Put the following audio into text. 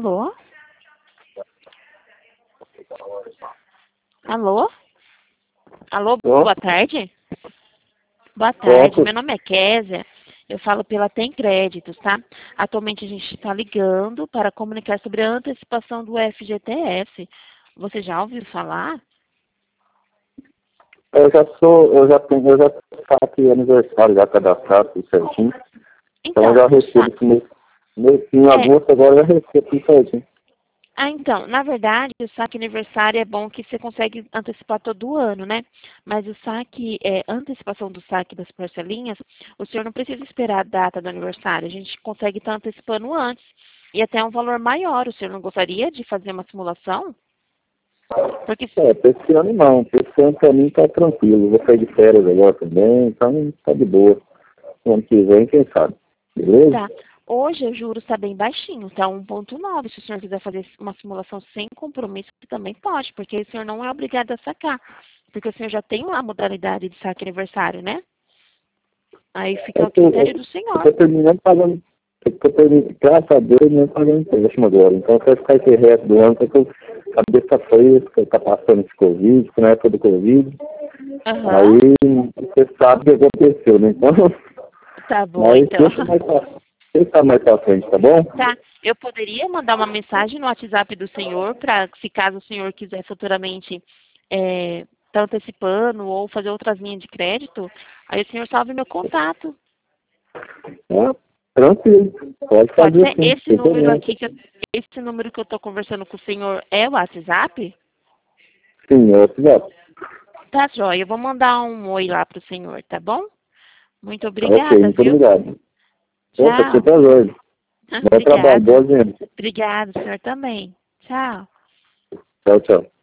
Alô? Alô? Alô, boa tarde. Boa tarde, meu nome é Kézia. Eu falo pela Tem Créditos, tá? Atualmente a gente está ligando para comunicar sobre a antecipação do FGTS. Você já ouviu falar? Eu já aqui aniversário já cadastrado, tudo certinho. Então eu já recebo esse mês em agosto, agora eu já recebo tudo certinho. Então, na verdade, o saque aniversário é bom que você consegue antecipar todo ano, né? Mas o saque, antecipação do saque das parcelinhas, o senhor não precisa esperar a data do aniversário. A gente consegue estar antecipando antes. E até um valor maior. O senhor não gostaria de fazer uma simulação? Porque Pra esse ano não, pra esse ano pra mim tá tranquilo. Vou sair de férias agora também, então tá de boa. O ano que vem, quem sabe? Beleza? tá. Hoje o juros está bem baixinho, está 1,9. Se o senhor quiser fazer uma simulação sem compromisso, também pode, porque o senhor não é obrigado a sacar. Porque o senhor já tem uma modalidade de saque aniversário, né? Aí fica ao critério do senhor. Eu tô terminando pagando, graças a Deus, terminando pagando empréstimo agora. Então, se eu ficar esse resto do ano, porque a cabeça tá fresca, tá passando esse Covid, que na época do Covid. Aí, você sabe o que aconteceu, né? Então, Tá bom, mas então. deixa mais pra frente, tá bom? Tá. Eu poderia mandar uma mensagem no WhatsApp do senhor, para se caso o senhor quiser futuramente tá antecipando ou fazer outras linhas de crédito, aí o senhor salve meu contato. Tranquilo. Pode Pode fazer ser? sim. Esse número que eu tô conversando com o senhor é o WhatsApp? Sim, é o WhatsApp. Tá, joia. Eu vou mandar um oi lá pro senhor, tá bom? Muito Ok, obrigada, muito viu? obrigado. Opa, Tchau. super hoje. Bom trabalho, Obrigada. boa gente. Obrigada, o senhor também. Tchau. Tchau, tchau.